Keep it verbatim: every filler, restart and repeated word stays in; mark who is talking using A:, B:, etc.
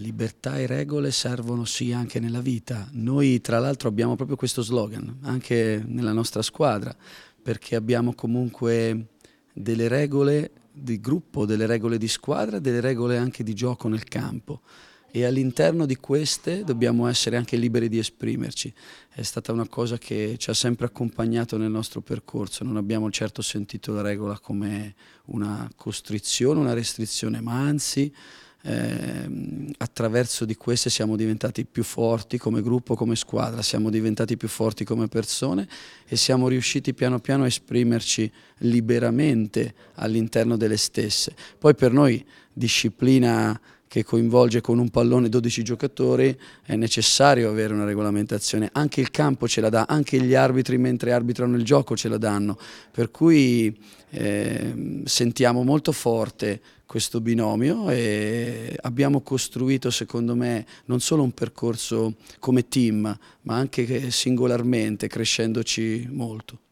A: libertà e regole servono sì anche nella vita. Noi tra l'altro abbiamo proprio questo slogan anche nella nostra squadra, perché abbiamo comunque delle regole di gruppo, delle regole di squadra, delle regole anche di gioco nel campo, e all'interno di queste dobbiamo essere anche liberi di esprimerci. È stata una cosa che ci ha sempre accompagnato nel nostro percorso, non abbiamo certo sentito la regola come una costrizione, una restrizione, ma anzi eh, attraverso di queste siamo diventati più forti come gruppo, come squadra, siamo diventati più forti come persone e siamo riusciti piano piano a esprimerci liberamente all'interno delle stesse. Poi per noi disciplina che coinvolge con un pallone dodici giocatori è necessario avere una regolamentazione, anche il campo ce la dà, anche gli arbitri mentre arbitrano il gioco ce la danno, per cui eh, sentiamo molto forte questo binomio e abbiamo costruito secondo me non solo un percorso come team ma anche singolarmente, crescendoci molto.